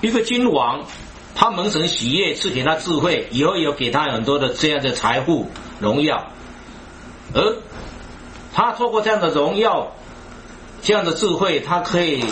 一个君王，他蒙神喜悦，赐给他智慧，以后有给他很多的这样的财富、荣耀，而他透过这样的荣耀、这样的智慧，他可以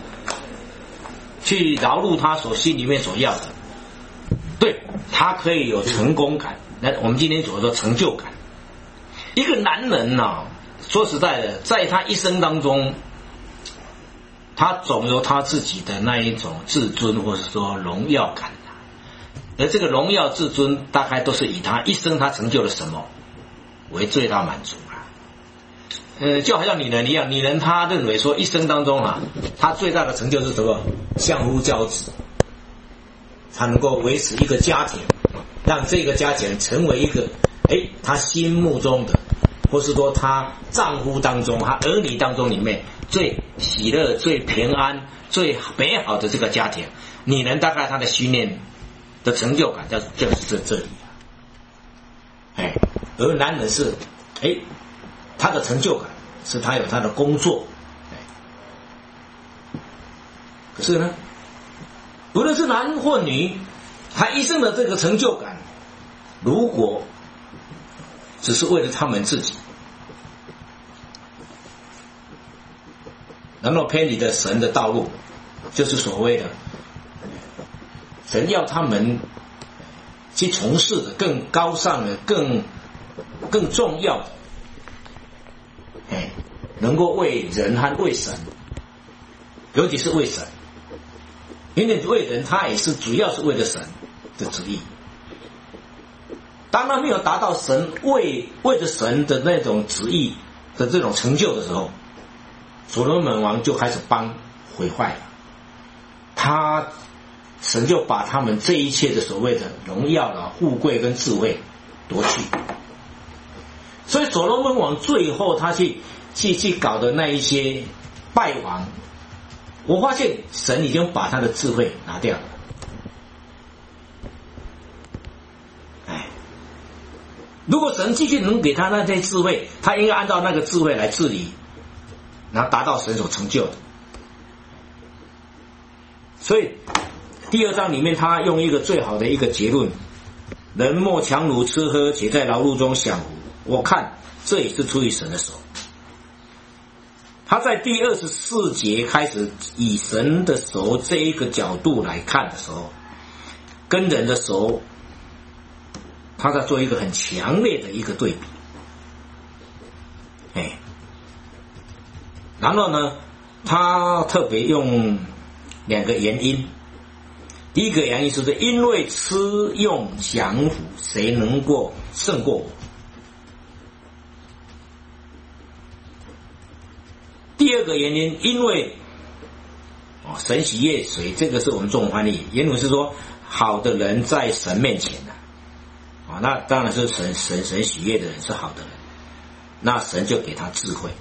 去劳碌他所心里面所要的，对，他可以有成功感。那我们今天所说成就感。一个男人啊，说实在的，在他一生当中，他总有他自己的那一种自尊或者说荣耀感，而这个荣耀自尊大概都是以他一生他成就了什么为最大满足啊。就好像女人一样，女人她认为说一生当中啊，她最大的成就是什么？相夫教子，她能够维持一个家庭，让这个家庭成为一个她心目中的，或是说她丈夫当中、她儿女当中里面最喜乐、最平安、最美好的这个家庭。女人大概她的训练的成就感就是这里，而男人是他的成就感是他有他的工作，可是呢，无论是男或女，他一生的这个成就感，如果只是为了他们自己，然后偏离了神的道路，就是所谓的神要他们去从事的更高尚的、更重要的，能够为人和为神，尤其是为神，因为为人他也是主要是为了神的旨意。当他没有达到神为着神的那种旨意的这种成就的时候，所罗门王就开始毁坏了，神就把他们这一切的所谓的荣耀了、富贵跟智慧夺去。所以所罗门王最后他去搞的那一些败亡，我发现神已经把他的智慧拿掉了。如果神继续能给他那些智慧，他应该按照那个智慧来治理，然后达到神所成就的。所以第二章里面他用一个最好的一个结论：人莫强弩吃喝，且在劳碌中享福。我看这也是出于神的手。他在第24节开始以神的手这一个角度来看的时候，跟人的手他在做一个很强烈的一个对比。然后呢，他特别用2个原因。第一个原因是因为吃用享福，谁能够胜过我？第二个原因，因为神喜悦谁，这个是我们中文翻译，原文是说好的人在神面前那当然是神喜悦的人是好的人，那神就给他智慧。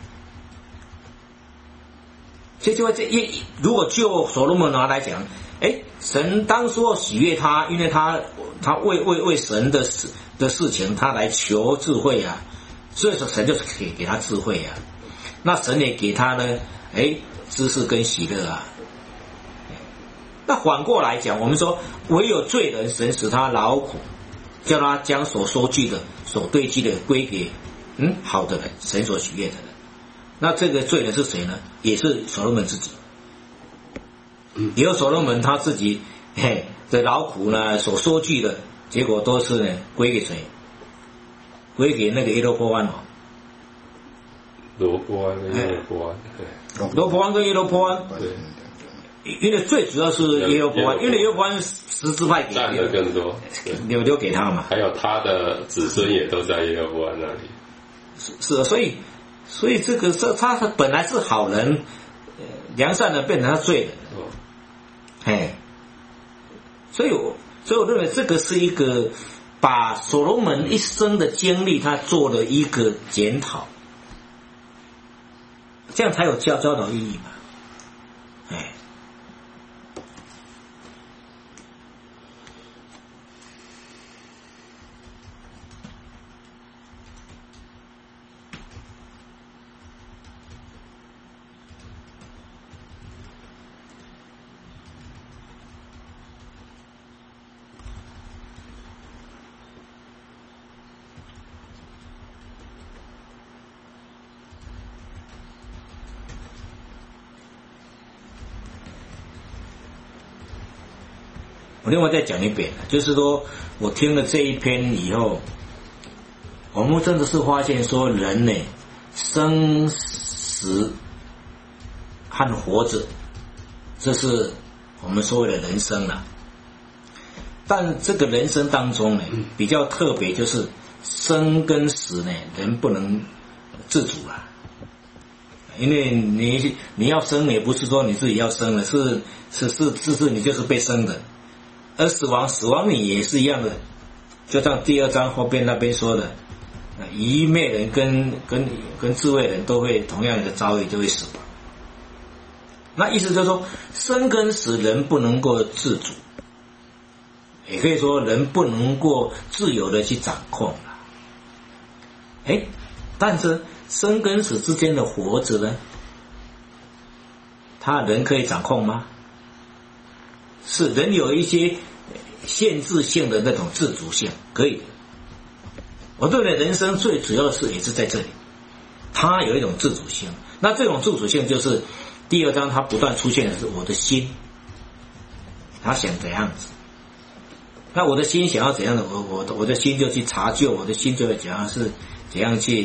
所以如果就所罗门王来讲，神当初喜悦他，因为他为神的事情他来求智慧啊，所以说神就是给他智慧啊。那神也给他呢知识跟喜乐啊。那反过来讲，我们说唯有罪人，神使他劳苦，叫他将所收据的、所堆积的归给好的人，神所喜悦的人。那这个罪人是谁呢？也是所罗门自己。以后所罗门他自己的劳苦呢，所收据的结果都是呢归给谁？归给那个耶罗波安罗波安跟耶罗波安， 罗波安跟耶罗波安， 对， 因为最主要是耶罗波安，因为耶罗波安10支派给占的更多， 留给他嘛。 还有他的子孙也都在耶罗波安那里。 是，所以这个是他本来是好人，良善的变成他罪人。所以我认为这个是一个把所罗门一生的经历他做了一个检讨，这样才有教导意义嘛。 我另外再讲一遍，就是说我听了这一篇以后，我们真的是发现说人呢，生死和活着，这是我们所谓的人生了。但这个人生当中呢，比较特别就是生跟死呢，人不能自主了。因为你要生也不是说你自己要生的，是你就是被生的。而死亡你也是一样的，就像第2章后边那边说的，愚昧人跟智慧人都会同样的遭遇，就会死亡。那意思就是说，生跟死人不能够自主，也可以说人不能够自由的去掌控了。但是生跟死之间的活着呢，他人可以掌控吗？是人有一些限制性的那种自主性，可以的。我对的人生最主要是也是在这里，他有一种自主性。那这种自主性就是第2章他不断出现的是我的心，他想怎样子。那我的心想要怎样的，我的心就去查究，我的心就会怎样去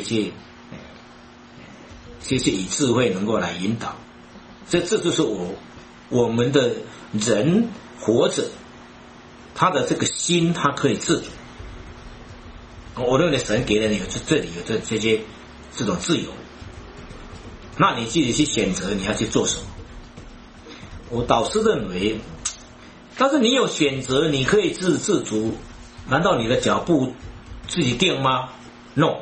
以智慧能够来引导。这就是我们的人活着，他的这个心他可以自主。我认为神给了你这里有这种自由，那你自己去选择你要去做什么。我导师认为，但是你有选择，你可以自主，难道你的脚步自己定吗？ No。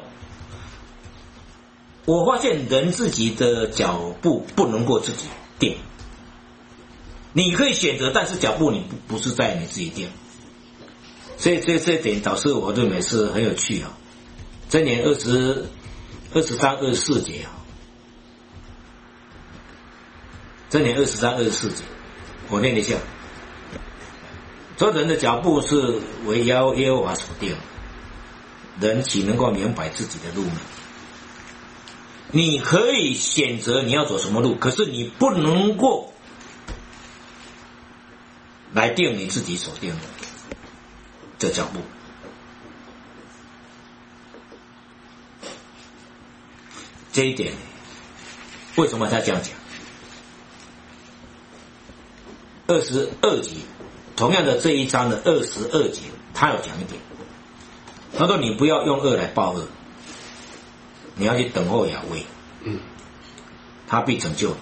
我发现人自己的脚步不能够自己定，你可以选择，但是脚步你不是在你自己定。所以这点导师我认为是很有趣啊。箴言20章24节啊，箴言20章24节，我念一下。说人的脚步是为耶和华所定，人岂能够明白自己的路呢？你可以选择你要走什么路，可是你不能够来定你自己所定的这脚步。这一点为什么他这样讲？22节，同样的这一章的22节，他有讲一点，他说你不要用恶来报恶，你要去等候亚威，他必拯救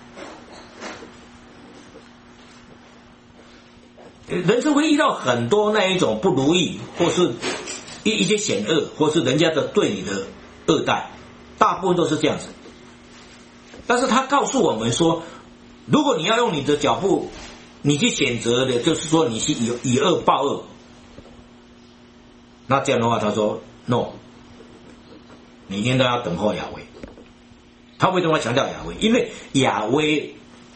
你。人生会遇到很多那一种不如意，或是一些险恶，或是人家的对你的恶待，大部分都是这样子。但是他告诉我们说，如果你要用你的脚步，你去选择的就是说你去以恶报恶，那这样的话他说 no， 你应该要等候亚威。他为什么要强调亚威？因为亚威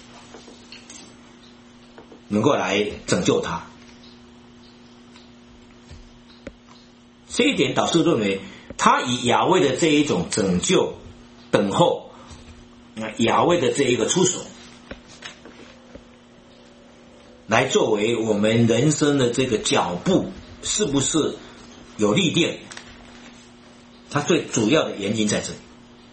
能够来拯救他。这一点导师认为，他以亚威的这一种拯救、等候，亚威的这一个出手，来作为我们人生的这个脚步是不是有立定，它最主要的原因在这里。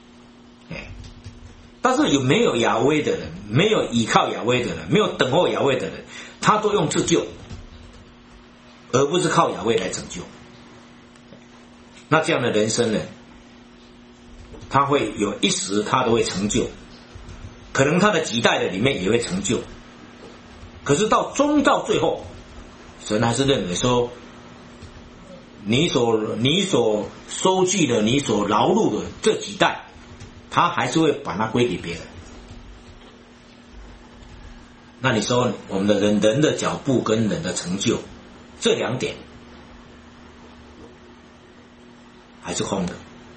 但是有没有亚威的人，没有依靠亚威的人，没有等候亚威的人，他都用自救，而不是靠亚威来拯救。那这样的人生呢，他会有一时他都会成就，可能他的几代的里面也会成就，可是到最后，神还是认为说，你所收据的，你所劳碌的这几代，他还是会把它归给别人。那你说我们的人的脚步跟人的成就，这两点还是空的。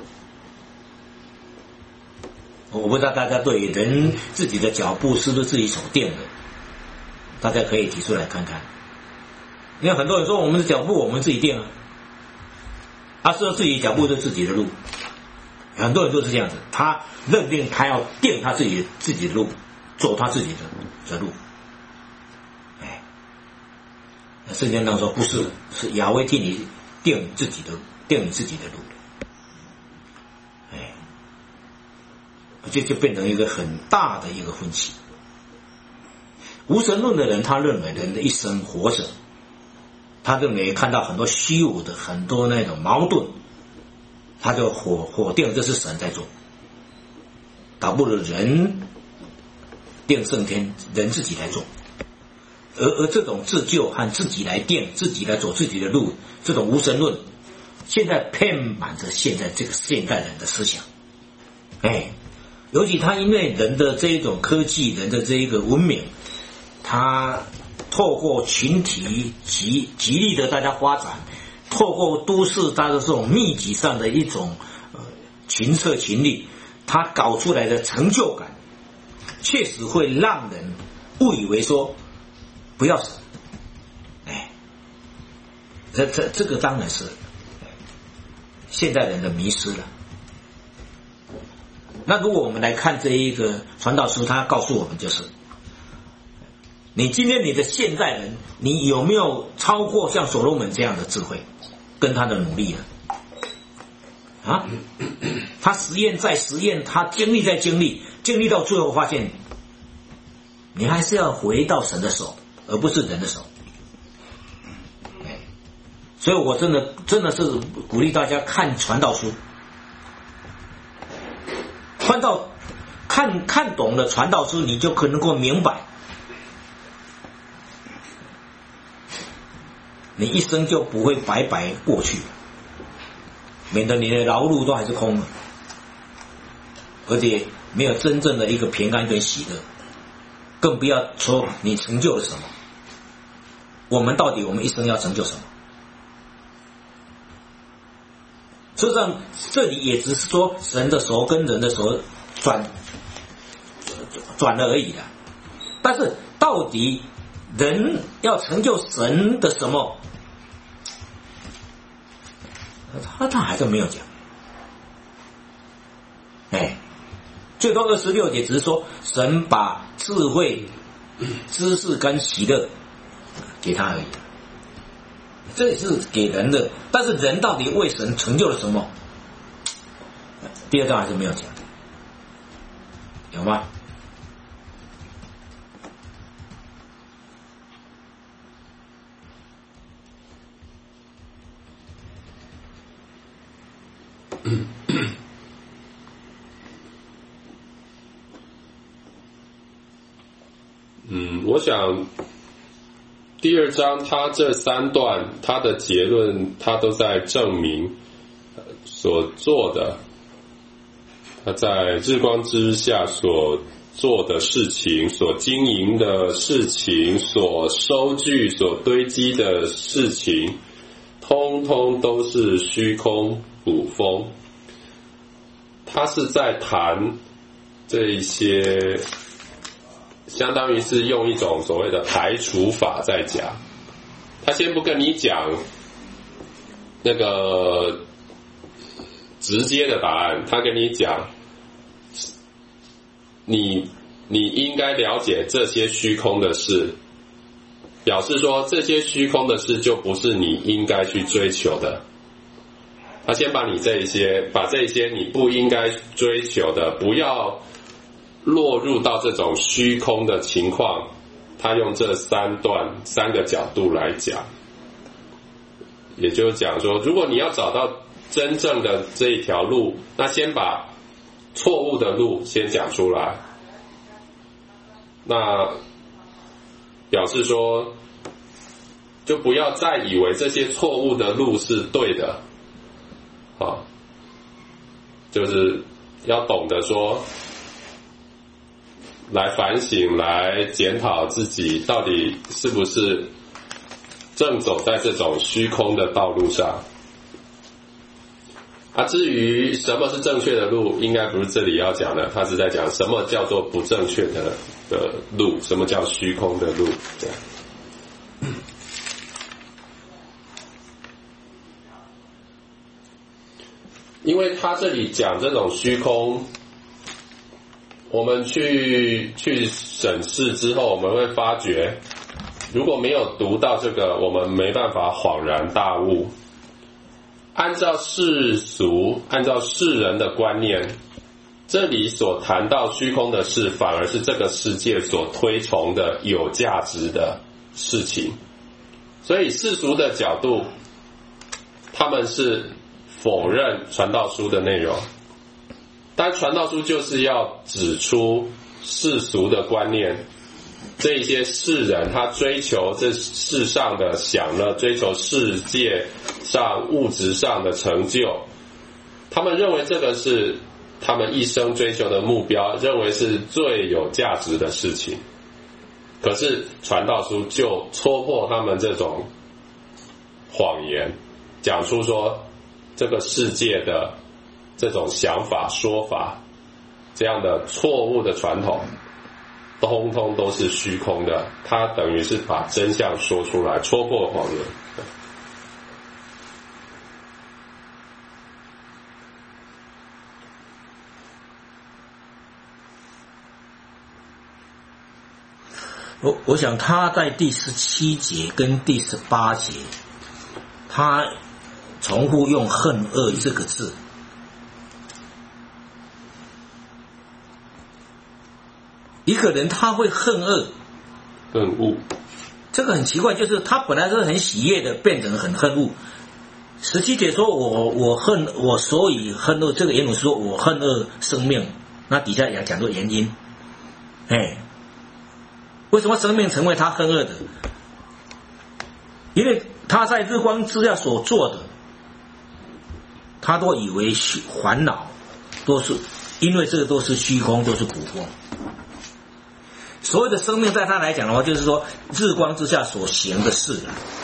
我不知道大家对人自己的脚步是不是自己所定的，大家可以提出来看看。因为很多人说我们的脚步我们自己定啊，说自己脚步是自己的路，很多人都是这样子，他认定他要定他自己的路，走他自己的路。 圣经当中说不是，是亚威替你定你自己的路，哎，这就变成一个很大的一个分歧。无神论的人，他认为人的一生活着，他认为看到很多虚无的很多那种矛盾，他就否定这是神在做，倒不如人定胜天，人自己来做。而这种自救和自己来定、自己来走自己的路，这种无神论，现在遍满着现在这个现代人的思想。哎，尤其他因为人的这一种科技，人的这一个文明，他透过群体极力的大家发展，透过都市大家这种密集上的一种群策群力，他搞出来的成就感，确实会让人误以为说不要死。哎，这个当然是现代人的迷失了。那如果我们来看这一个传道书，他告诉我们就是，你今天你的现代人，你有没有超过像所罗门这样的智慧跟他的努力呢？啊，他实验再实验，他经历再经历，经历到最后发现，你还是要回到神的手，而不是人的手。所以我真的是鼓励大家看传道书，看懂了传道书，你就可能够明白，你一生就不会白白过去，免得你的劳碌都还是空的，而且没有真正的一个平安跟喜乐，更不要说你成就了什么。我们一生要成就什么？事实上，这里也只是说神的手跟人的手转了而已了。但是到底人要成就神的什么？他还是没有讲。哎，最多26节只是说神把智慧、知识跟喜乐给他而已。这也是给人的，但是人到底为神成就了什么？第二章还是没有讲，有吗？ 我想第二章他这3段他的结论，他都在证明所做的，他在日光之下所做的事情，所经营的事情，所收据所堆积的事情，通通都是虚空捕风。他是在谈这一些，相当于是用一种所谓的排除法在讲。他先不跟你讲那个直接的答案，他跟你讲你应该了解这些虚空的事，表示说这些虚空的事就不是你应该去追求的。他先把这一些你不应该追求的，不要落入到这种虚空的情况，他用这3个角度来讲。也就是讲说，如果你要找到真正的这一条路，那先把错误的路先讲出来，那表示说就不要再以为这些错误的路是对的，就是要懂得说来反省，来检讨自己到底是不是正走在这种虚空的道路上。至于什么是正确的路，应该不是这里要讲的，他是在讲什么叫做不正确的路，什么叫虚空的路。这样因为他这里讲这种虚空，我们去审视之后，我们会发觉如果没有读到这个，我们没办法恍然大悟。按照世俗，按照世人的观念，这里所谈到虚空的事，反而是这个世界所推崇的有价值的事情。所以世俗的角度，他们是否认传道书的内容，但传道书就是要指出世俗的观念，这一些世人他追求这世上的享乐，追求世界上物质上的成就，他们认为这个是他们一生追求的目标，认为是最有价值的事情。可是传道书就戳破他们这种谎言，讲出说这个世界的这种想法说法，这样的错误的传统通通都是虚空的，他等于是把真相说出来，戳破谎言。 我想他在第17节跟第18节，他重复用恨恶这个字。一个人他会恨恶， 恨恶， 这个很奇怪，就是他本来是很喜悦的，变成很恨恶。17节说我所以恨恶，这个原文说我恨恶生命，那底下也讲作原因。为什么生命成为他恨恶的？因为他在日光之下所做的，他都以为烦恼，都是因为这个都是虚空，都是苦风。所谓的生命在他来讲的话，就是说日光之下所行的事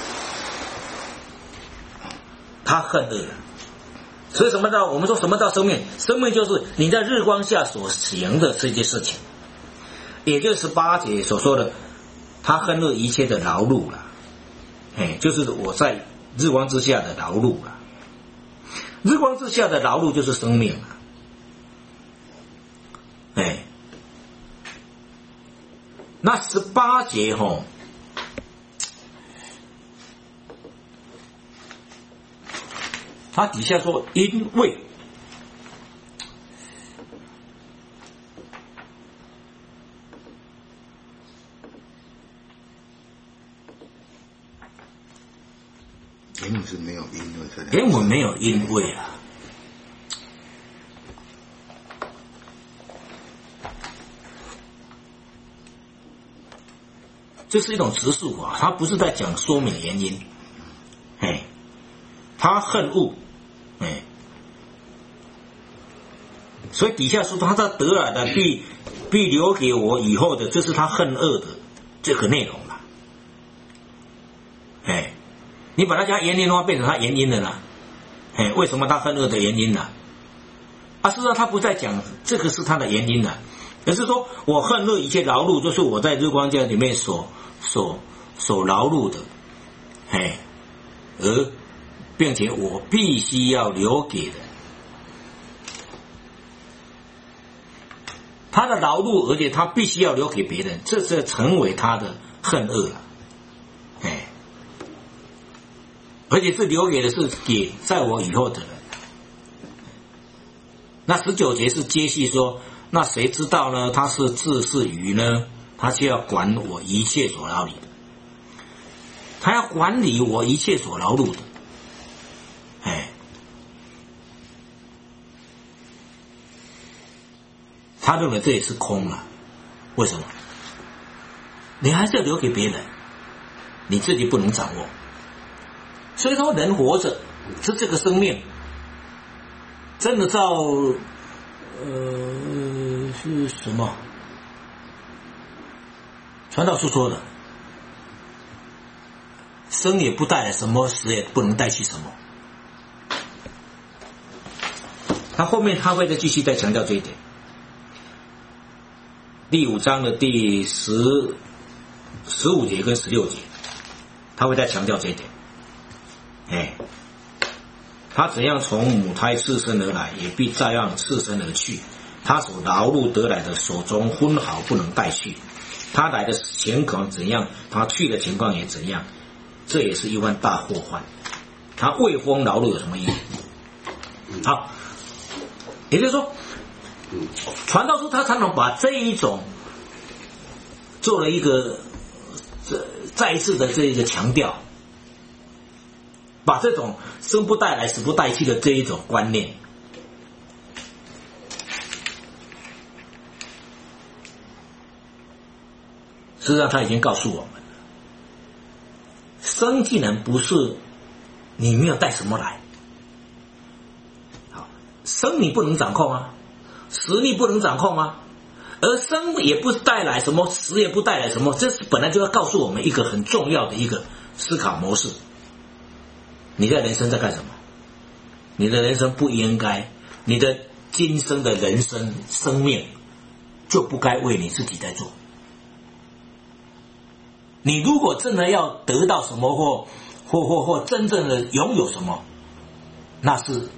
他恨恶了。所以我们说什么叫生命？生命就是你在日光下所行的这些事情，也就是18节所说的，他恨恶一切的劳碌了。就是我在日光之下的劳碌了。日光之下的劳碌就是生命了。那18节他底下说因为， 原文是没有因为这两， 原文没有因为啊。这是一种直述啊，他不是在讲说明原因。他恨恶，所以底下说他得来的必留给我以后的，这是他恨恶的这个内容了。你把它加原因的话，变成他原因的了。为什么他恨恶的原因呢？事实上他不再讲这个是他的原因了，而是说我恨恶一切劳碌，就是我在日光教里面所劳碌的，并且我必须要留给的他的劳碌，而且他必须要留给别人，这是成为他的恨恶了。而且是留给的是给在我以后的人。那19节是接续说，那谁知道呢？他是自是鱼呢？他就要管我一切所劳力的，他要管理我一切所劳碌的。他认为这也是空了。为什么？你还是要留给别人，你自己不能掌握。所以说人活着是这个生命，真的照是什么传道书说的，生也不带来什么，死也不能带去什么。他后面他会再继续再强调这一点。第5章的第15节跟16节，他会再强调这一点。他怎样从母胎赤身而来，也必照样赤身而去。他所劳碌得来的，手中分毫不能带去。 他来的情况怎样，他去的情况也怎样，这也是一番大祸患。他为风劳碌有什么意义？好，也就是说，传道书他常常把这一种做了一个再一次的这一个强调，把这种生不带来死不带去的这一种观念，实际上他已经告诉我们了，生既然不是你没有带什么来，好，生你不能掌控啊，死你不能掌控啊，而生也不带来什么，死也不带来什么，这是本来就要告诉我们一个很重要的一个思考模式。你的人生在干什么？你的人生不应该，你的今生的人生生命就不该为你自己在做。你如果真的要得到什么或真正的拥有什么，那是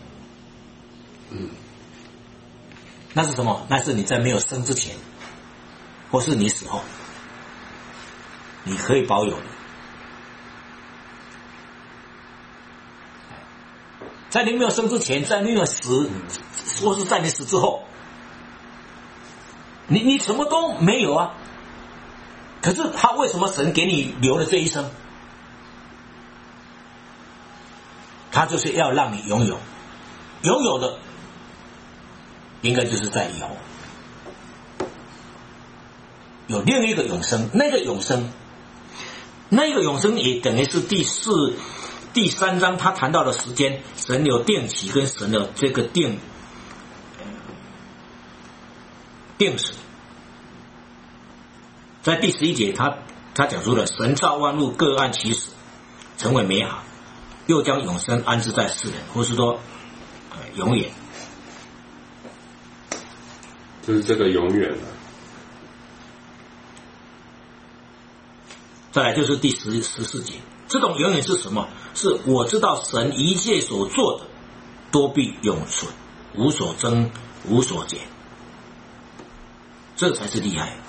什么？那是你在没有生之前，或是你死后，你可以保有的。在你没有生之前，在你没有死，或是在你死之后，你什么都没有啊。可是他为什么神给你留了这一生？他就是要让你拥有，拥有的应该就是在以后有另一个永生，那个永生也等于是第三章他谈到的时间，神有定期跟神的这个定时。在第11节他讲出了神造万物各按其时成为美好，又将永生安置在世人，或是说永远， 就是这个永远了。 再来就是第14节，这种永远是什么？是我知道神一切所做的多必永存，无所增无所减，这才是厉害。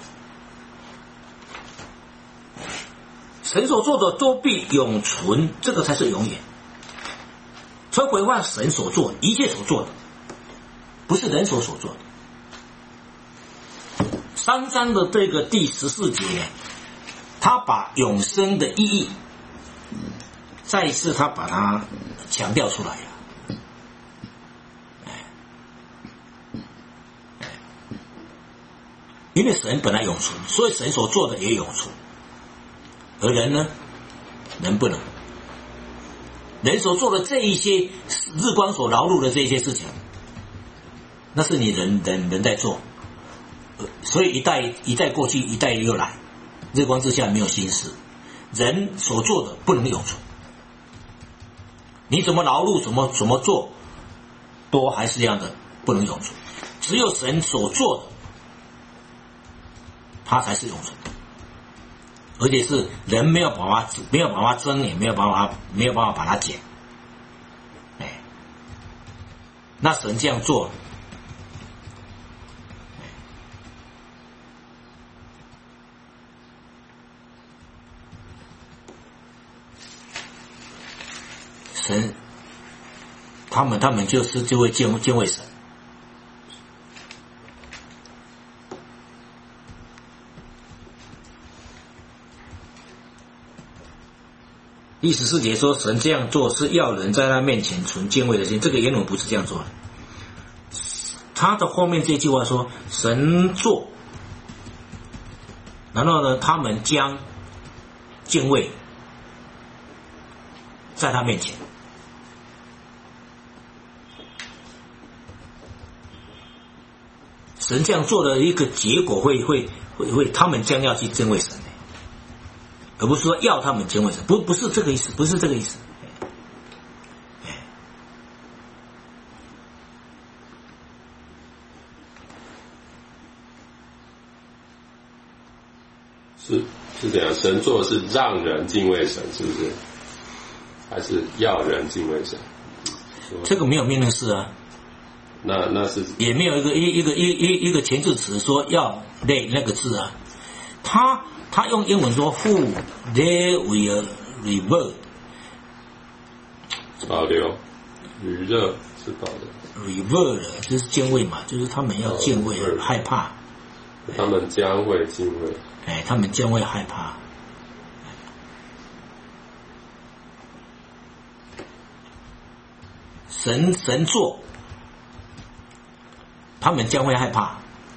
神所做的多必永存，这个才是永远。所以回话神所做一切所做的，不是人所做的。3章的这个第14节，他把永生的意义再一次他把它强调出来了。因为神本来永存，所以神所做的也永存。而人呢？人不能。人所做的这一些日光所劳碌的这些事情，那是你人在做，所以一代过去，一代又来，日光之下没有新事。人所做的不能永存，你怎么劳碌，怎么做，都还是一样的不能永存。只有神所做的，它才是永存的。而且是人没有办法增，也没有办法把它减。那神这样做，神他们就会敬畏神。第14节说神这样做是要人在他面前存敬畏的心，这个原文不是这样做的。他的后面这句话说神做，然后呢他们将敬畏在他面前。神这样做的一个结果会他们将要去敬畏神，而不是说要他们敬畏神，不是这个意思，不是这个意思。 是这样，神做的是让人敬畏神，是不是？还是要人敬畏神？ 这个没有命令式啊。 那是也没有一个前置词说要那个字啊。 他用英文说 Who they will revert。 保留余热是保留 revert 就是敬畏嘛，就是他们要敬畏、害怕， 他们将会敬畏。 他们将会害怕。神作，他们将会害怕。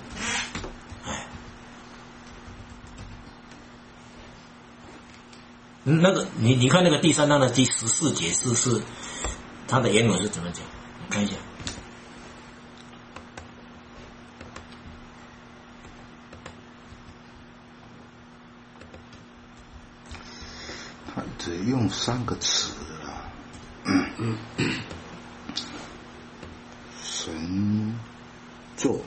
那个你看那个第3章的第14节是他的原文是怎么讲？你看一下。 他只用3个词啦，神作，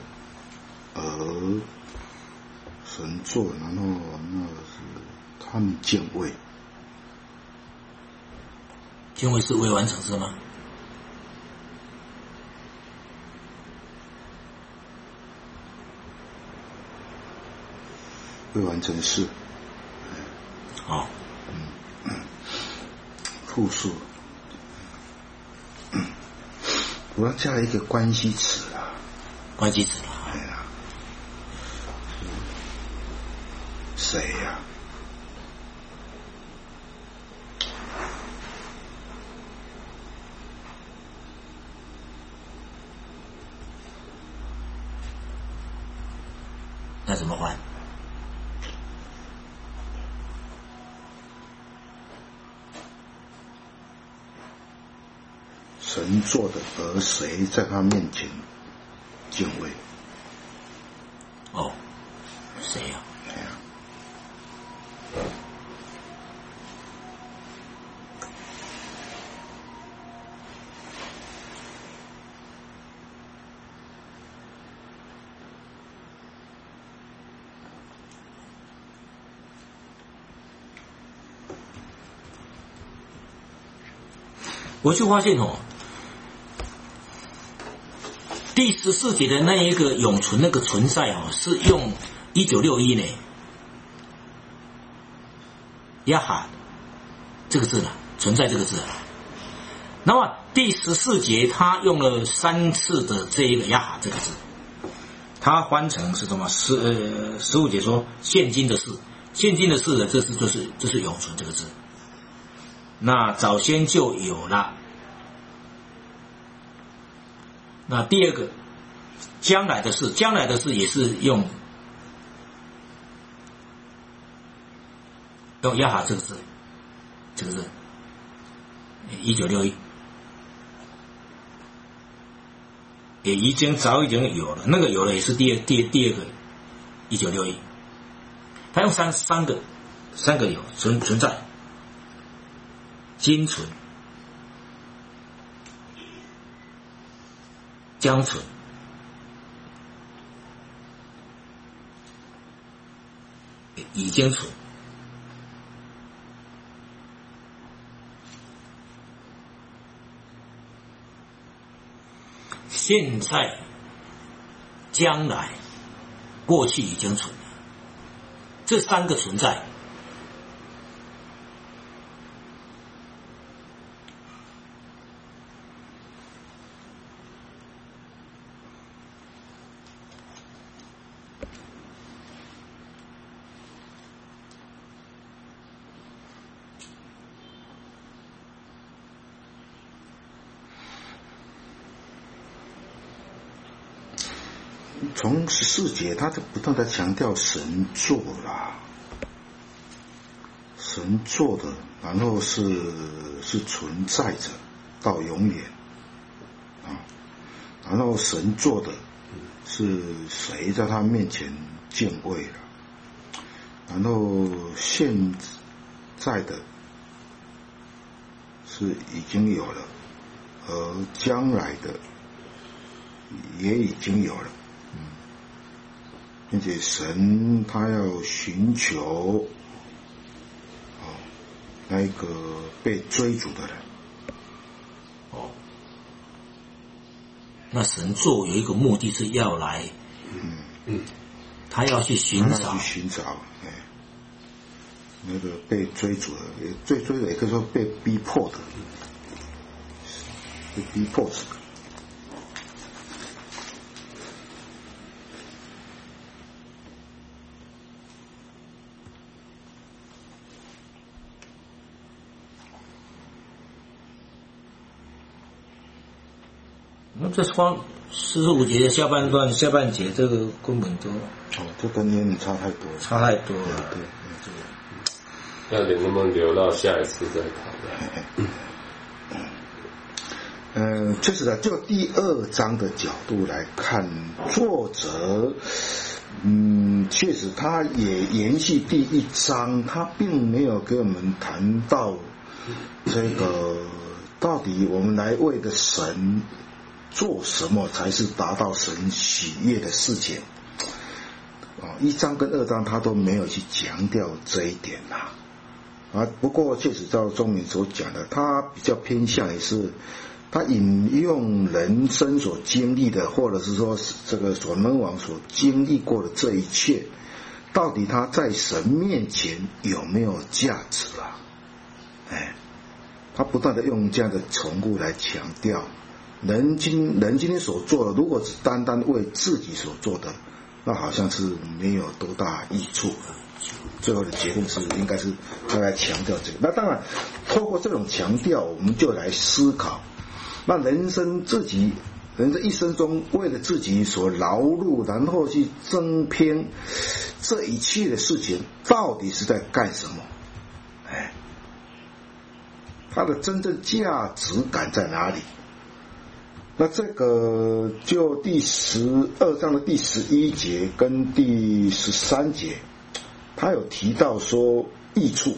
神作，然后那是他们敬畏。 敬畏是未完成式吗？ 未完成式。 好。 复数。我要加一个关系词啊。 关系词。 对啊。谁呀？ 那怎么换？ 神做的，而谁在他面前敬畏？ 哦，谁呀？我就发现第14节的那一个永存那个存在是用1961呢，亚哈这个字了，存在这个字了。那么第14节他用了3次的这一个亚哈这个字，他翻成是什么？15节说现今的事，现今的事的这是永存这个字。那早先就有了。那第二个将来的事，将来的事也是用亚哈这个字1961也早已经有了，那个有了也是第二个1961，他用三个有存在。今存、将存、已经存，现在、将来、过去已经存了，这3个存在。 从14节，他就不断的强调神做啦，神做的，然后是存在着到永远啊，然后神做的是谁在他面前敬畏了，然后现在的是已经有了，而将来的也已经有了。并且神他要寻求那个被追逐的人。 那神做有一个目的是要来他要去寻找， 那个被追逐的，追的也可以说被逼迫的，被逼迫死的。 那这45节的下半节，这个根本都这跟原理差太多了，对， 那你能不能留到下一次再讨论？确实的，就第2章的角度来看，作者确实他也延续第1章，他并没有给我们谈到这个到底我们来为的神做什么才是达到神喜悦的事情。1章跟2章他都没有去强调这一点啦。不过确实照钟明所讲的，他比较偏向于是他引用人生所经历的，或者是说这个所门王所经历过的这一切，到底他在神面前有没有价值啊？他不断的用这样的重复来强调，人今天所做的，如果只单单为自己所做的，那好像是没有多大益处。最后的结论是应该是他来强调这个。那当然透过这种强调，我们就来思考，那人生一生中为了自己所劳碌，然后去争偏这一切的事情，到底是在干什么？它的真正价值感在哪里？那这个就第12章的第11节跟第13节，他有提到说益处，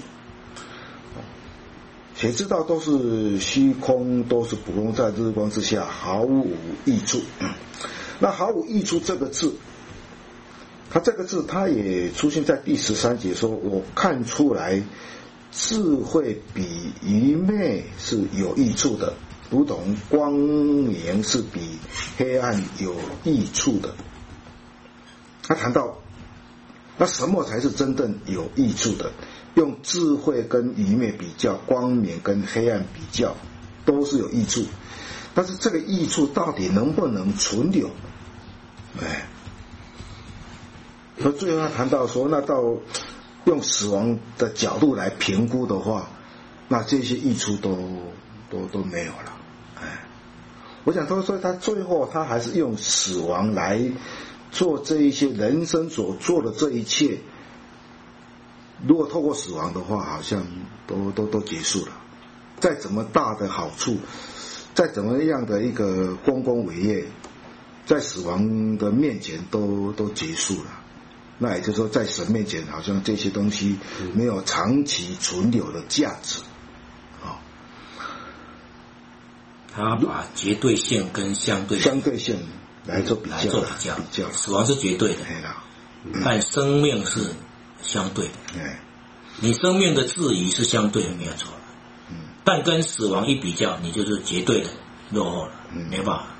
谁知道都是虚空，都是捕风在日光之下，毫无益处。那毫无益处这个字，它这个字它也出现在第13节，说我看出来智慧比愚昧是有益处的，如同光明是比黑暗有益处的。他谈到那什么才是真正有益处的，用智慧跟愚昧比较，光明跟黑暗比较，都是有益处，但是这个益处到底能不能存留？所以最后他谈到说，那到用死亡的角度来评估的话，那这些益处都没有了。我想说他最后他还是用死亡来做这一些人生所做的这一切，如果透过死亡的话，好像都结束了。再怎么大的好处，再怎么样的一个丰功伟业，在死亡的面前都结束了。那也就是说，在神面前，好像这些东西没有长期存留的价值。 他把绝对性跟相对性来做比较， 死亡是绝对的，但生命是相对的。你生命的质疑是相对的，没有错。但跟死亡一比较，你就是绝对的落后了，没办法。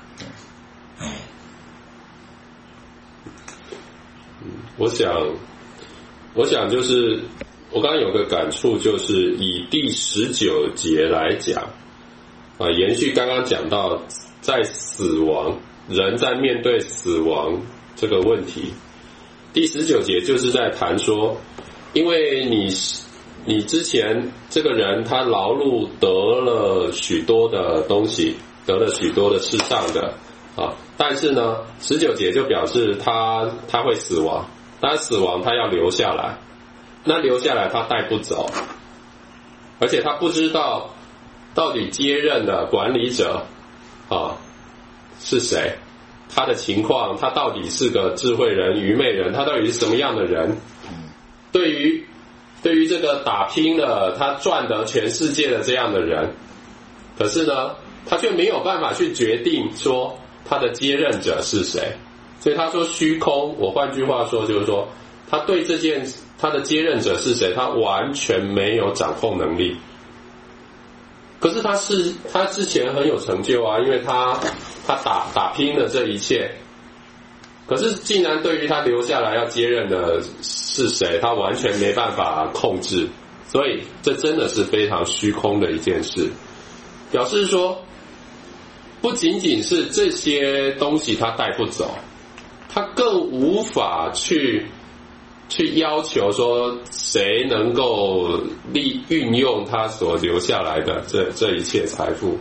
我想就是我刚刚有个感触，就是以第19节来讲延续刚刚讲到在死亡，人在面对死亡这个问题，第19节就是在谈说，因为你之前这个人他劳碌得了许多的东西，得了许多的世上的但是呢19节就表示他会死亡，他死亡他要留下来，那留下来他带不走，而且他不知道到底接任的管理者是谁，他的情况，他到底是个智慧人愚昧人，他到底是什么样的人。对于这个打拼了他赚得全世界的这样的人，可是呢他却没有办法去决定说他的接任者是谁。所以他说虚空，我换句话说就是说，他对他的接任者是谁，他完全没有掌控能力。可是他之前很有成就啊，因为他打拼了这一切， 可是既然对于他留下来要接任的是谁，他完全没办法控制，所以这真的是非常虚空的一件事。表示说，不仅仅是这些东西他带不走，他更无法去要求说谁能够运用他所留下来的这一切财富。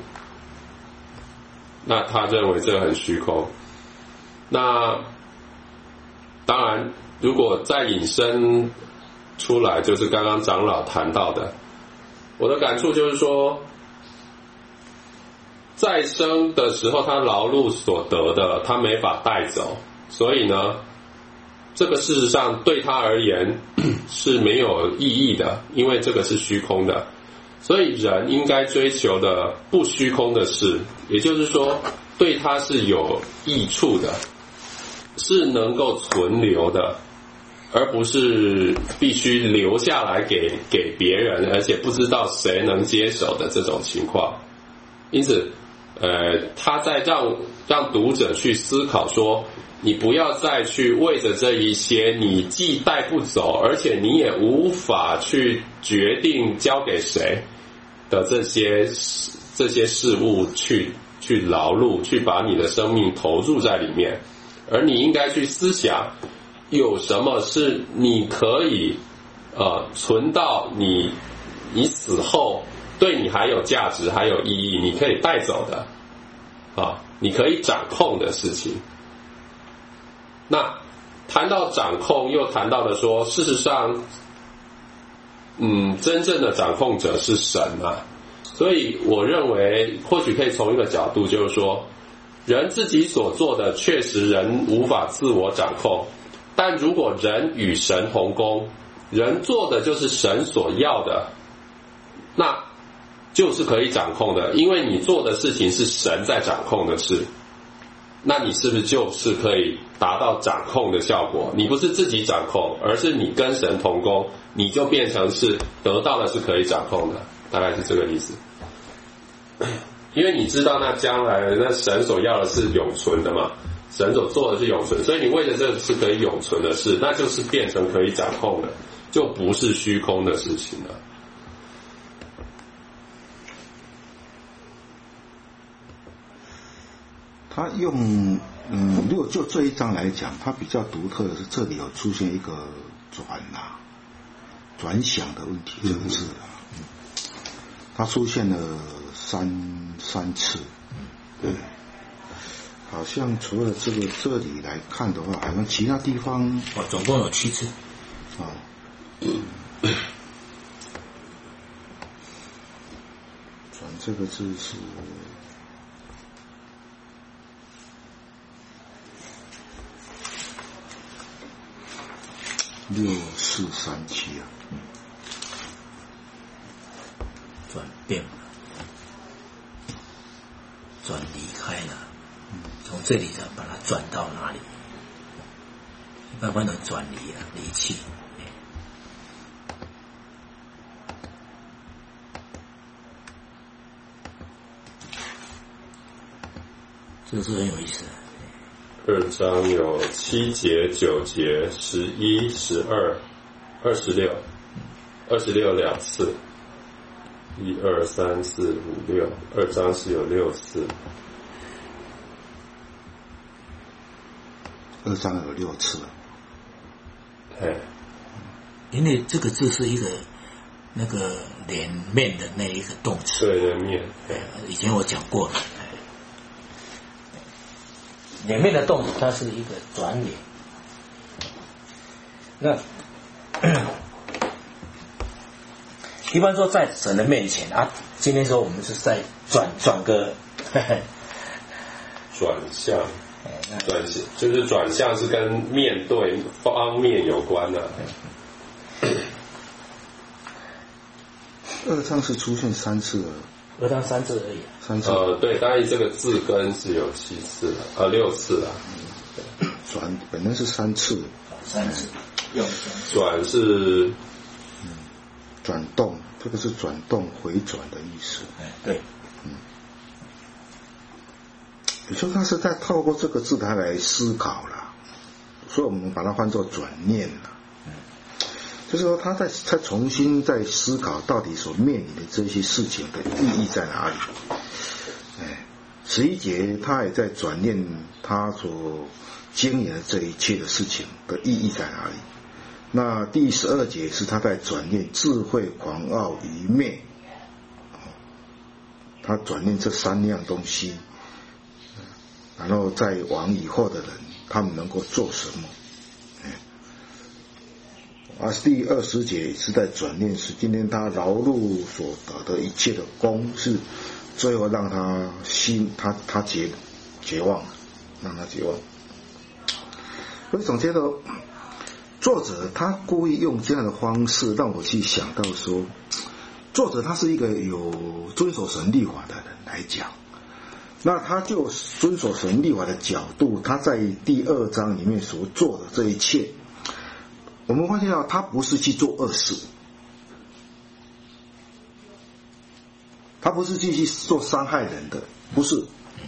那他认为这很虚空。那当然，如果再引申出来，就是刚刚长老谈到的，我的感触就是说，在生的时候他劳碌所得的他没法带走，所以呢这个事实上对他而言是没有意义的，因为这个是虚空的。所以人应该追求的不虚空的事，也就是说对他是有益处的，是能够存留的，而不是必须留下来给别人，而且不知道谁能接手的这种情况。因此他在让读者去思考说，你不要再去为着这一些你既带不走，而且你也无法去决定交给谁的这些事物去劳碌，去把你的生命投入在里面，而你应该去思想有什么是你可以存到你死后对你还有价值还有意义，你可以带走的你可以掌控的事情。那谈到掌控，又谈到了说，事实上真正的掌控者是神啊。所以我认为或许可以从一个角度，就是说人自己所做的确实人无法自我掌控，但如果人与神同工，人做的就是神所要的，那就是可以掌控的，因为你做的事情是神在掌控的事，那你是不是就是可以达到掌控的效果？你不是自己掌控，而是你跟神同工，你就变成是得到的是可以掌控的，大概是这个意思。因为你知道那将来那神所要的是永存的嘛，神所做的是永存，所以你为了这个是可以永存的事，那就是变成可以掌控的，就不是虚空的事情了。 他用如果就这一章来讲，他比较独特的是这里有出现一个转想的问题，这个字它出现了三次，好像除了这里来看的话，好像其他地方总共有7次转这个字是6437 转变了，转离开了，从这里呢把它转到哪里？慢慢的转离了，离弃。这个是很有意思的。 2章有7节、9节、11、12、26， 26两次，1、2、3、4、5、6， 2章是有6次。 2章有6次。 因为这个字是一个那个连面的那一个动词。 对，连面。 以前我讲过了。连面的动词它是一个转脸。那一般说在神的面前啊，今天说我们是在转个转向，就是转向是跟面对方面有关的。 2章是出现3次 2章3次而已。 3次。 对，当然这个字根是有7次6次转本来是3次。 3次。 转是转动，这个是转动回转的意思。 对。 也就他是在透过这个字他来思考了， 所以我们把它换作转念了。就是说他重新在思考到底所面临的这些事情的意义在哪里。11节他也在转念他所经营的这一切的事情的意义在哪里。那第12节是他在转念智慧、狂傲、愚昧，他转念这3样东西，然后在往以后的人他们能够做什么。第20节是在转念，是今天他劳碌所得的一切的功，是最后让他他绝望，让他绝望。所以总觉得作者他故意用这样的方式让我去想到说，作者他是一个有遵守神律法的人来讲，那他就遵守神律法的角度，他在第2章里面所做的这一切，我们发现到他不是去做恶事，他不是去做伤害人的，不是。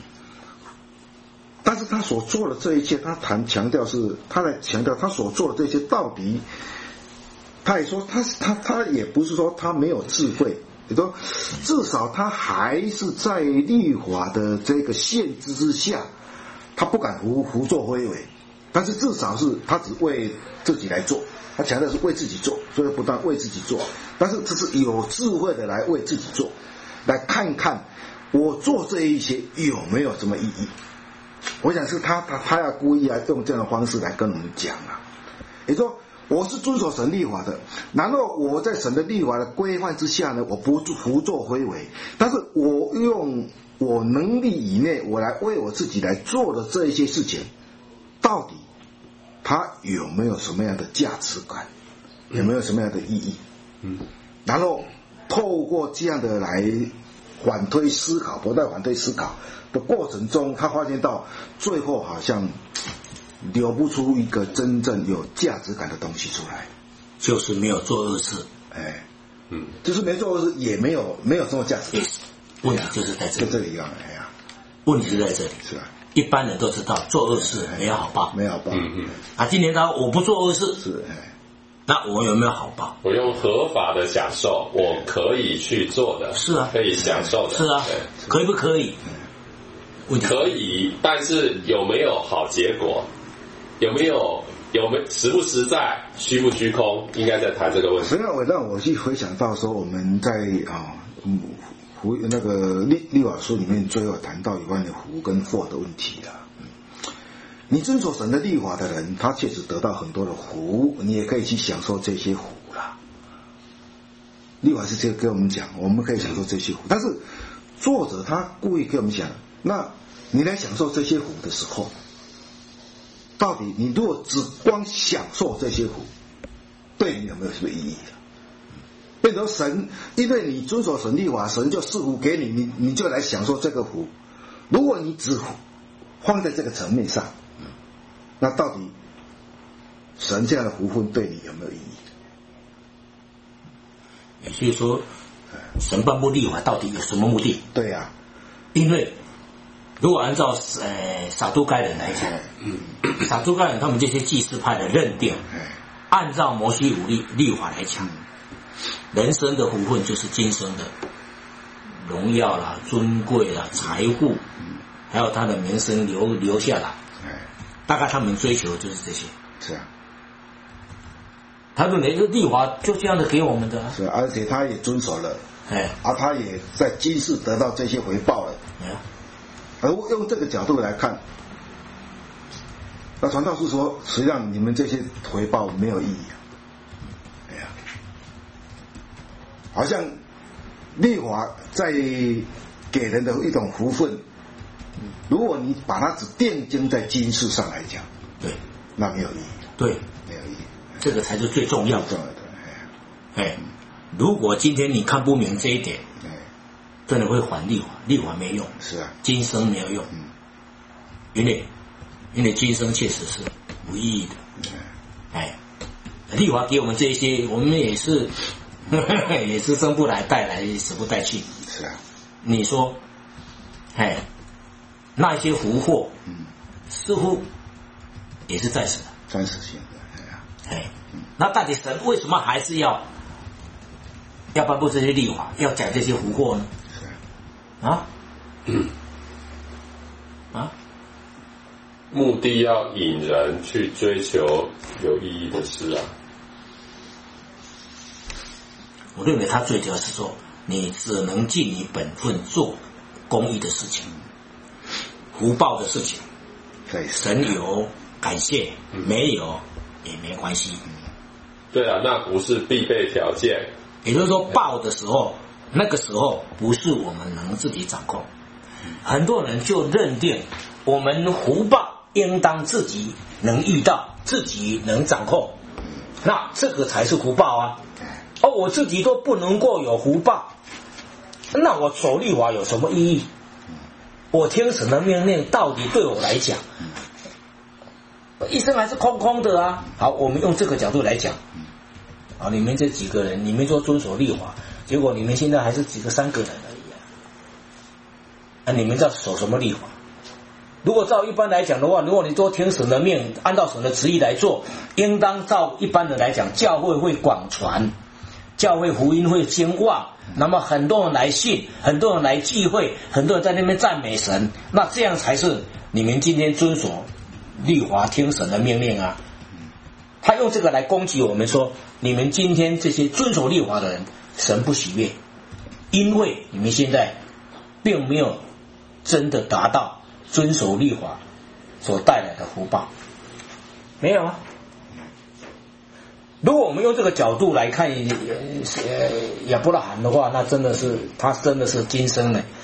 但是他所做的这一切，他在强调他所做的这些到底，他也说他也不是说他没有智慧，也说至少他还是在律法的这个限制之下，他不敢胡作非为，但是至少是他只为自己来做，他强调是为自己做，所以不但为自己做，但是这是有智慧的来为自己做，来看看我做这一些有没有什么意义。我想是他要故意用这样的方式来跟我们讲啊，也就是说我是遵守神律法的，然后我在神的律法的规范之下呢，我不胡作非为，但是我用我能力以内，我来为我自己来做的这一些事情，到底它有没有什么样的价值感，有没有什么样的意义？然后透过这样的来反推思考，不断反推思考的过程中，他发现到最后好像流不出一个真正有价值感的东西出来， 就是没有做恶事， 就是没做恶事，也没有什么价值感。 问题就是在这里， 就这里啊， 问题就在这里。 是啊， 一般人都知道做恶事没有好报， 没有好报。 今年我不做恶事， 是那我有没有好报？ 我用合法的享受，我可以去做的， 是啊， 可以享受的， 是啊，可以不可以？ 可以，但是有没有好结果？有没有实不实在？虚不虚空？应该在谈这个问题。 所以让我去回想到说，我们在那个律法书里面最后谈到有关的福跟祸的问题了。你遵守神的律法的人，他确实得到很多的福，你也可以去享受这些福啦。律法是这个跟我们讲，我们可以享受这些福，但是作者他故意跟我们讲，那你来享受这些福的时候，到底你如果只光享受这些福，对你有没有什么意义？变成神，因为你遵守神律法，神就赐福给你，你就来享受这个福。如果你只放在这个层面上，那到底神这样的福分对你有没有意义？ 也就是说，神颁布律法到底有什么目的？ 对呀， 因为如果按照撒都该人来讲，撒都该人他们这些祭司派的认定，按照摩西五律法来讲，人生的福分就是今生的荣耀啦、尊贵啦、财富，还有他的名声留下来。大概他们追求就是这些。 是啊， 他认为这律法就这样的给我们的。 是，而且他也遵守了，他也在今世得到这些回报了。而用这个角度来看，那传道书说，实际上你们这些回报没有意义。好像律法在给人的一种福分，如果你把它只定睛在今世上来讲， 对， 那没有意义。 对， 没有意义， 这个才是最重要的。如果今天你看不明这一点，真的会还律法，律法没用， 是啊， 今生没有用，因为今生确实是无意义的。律法给我们这些，我们也是也是生不来，带来死不带去。 是啊， 你说，那些福祸，似乎也是暂时的。 暂时性的。 那到底神为什么还是要颁布这些律法，要讲这些福祸呢？ 目的要引人去追求有意义的事啊。 我认为他最主要是说，你只能尽你本分做公益的事情，福报的事情，神有感谢，没有也没关系。 对啊，那不是必备条件。 也就是说，报的时候，那个时候不是我们能自己掌控。很多人就认定我们福报应当自己能遇到，自己能掌控，那这个才是福报啊。我自己都不能够有福报，那我守律法有什么意义？我听神的命令到底对我来讲，一生还是空空的啊。好，我们用这个角度来讲，你们这几个人，你们说遵守律法，结果你们现在还是3个人而已你们在守什么律法？如果照一般来讲的话，如果你都听神的命，按照神的旨意来做，应当照一般人来讲，教会会广传，教会福音会兴旺，那么很多人来信，很多人来聚会，很多人在那边赞美神，那这样才是你们今天遵守律法听神的命令啊。他用这个来攻击我们说，你们今天这些遵守律法的人，神不喜悦，因为你们现在并没有真的达到遵守律法所带来的福报，没有啊。如果我们用这个角度来看亚伯拉罕的话，那他真的是今生呢，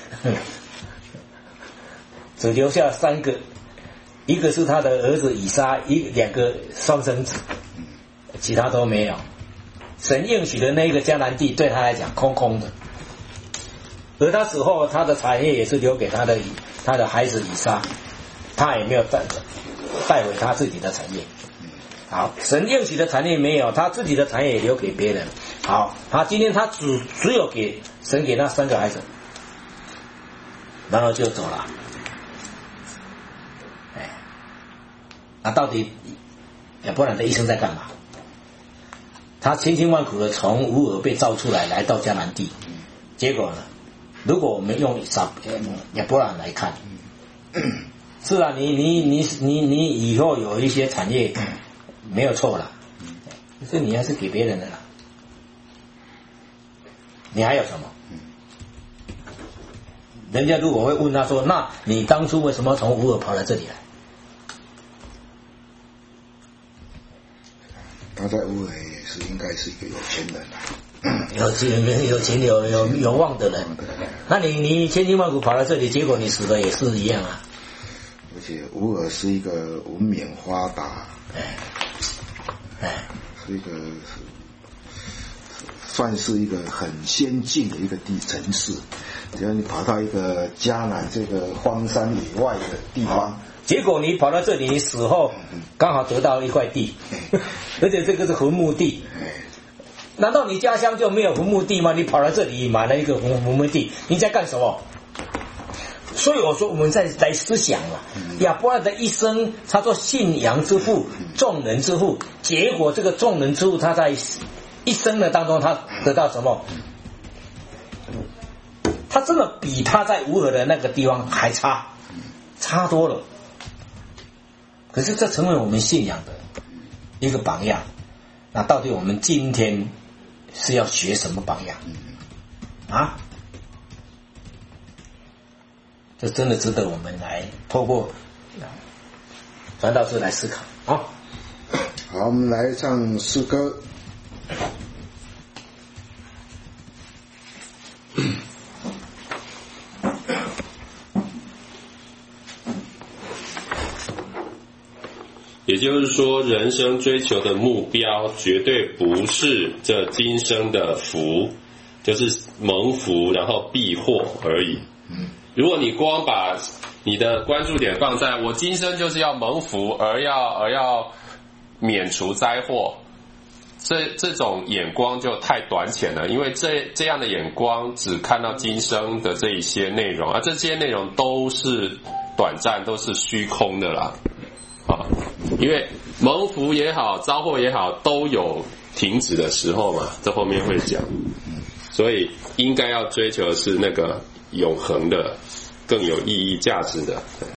只留下3个，一个是他的儿子以撒，2个双生子，其他都没有。神应许的那个迦南地对他来讲空空的，而他死后他的产业也是留给他的孩子以撒，他也没有带回他自己的产业。好，神应许的产业没有，他自己的产业也留给别人。好，他今天他只有给神给那3个孩子，然后就走了。那到底亚伯兰的一生在干嘛？他千辛万苦的从乌尔被造出来到迦南地，结果呢？如果我们用亚伯兰来看，是啊，你以后有一些产业没有错了，可是你还是给别人的啦。你还有什么？人家如果会问他说，那你当初为什么从乌尔跑来这里来？ 他在乌尔也是应该是一个有钱人有钱有望的人。那你千辛万苦跑到这里，结果你死的也是一样啊。 而且乌尔是一个文明发达，是一个算是一个很先进的一个城市。只要你跑到一个迦南这个荒山野外的地方， 结果你跑到这里，你死后刚好得到一块地，而且这个是坟墓地。难道你家乡就没有坟墓地吗？你跑到这里买了一个坟墓地，你在干什么？所以我说我们再来思想了，亚伯拉罕的一生，他做信仰之父，众人之父，结果这个众人之父他在一生的当中他得到什么？他真的比他在乌尔的那个地方还差多了。可是这成为我们信仰的一个榜样。那到底我们今天是要学什么榜样啊？这真的值得我们来透过传道士来思考啊。 好，我们来唱诗歌。 也就是说，人生追求的目标绝对不是这今生的福，就是蒙福然后避祸而已。如果你光把你的关注点放在我今生就是要蒙福而要免除灾祸，这种眼光就太短浅了，因为这样的眼光只看到今生的这一些内容，而这些内容都是短暂，都是虚空的啦。因为蒙福也好，遭祸也好，都有停止的时候嘛，这后面会讲。所以应该要追求的是那个永恒的、更有意义、价值的。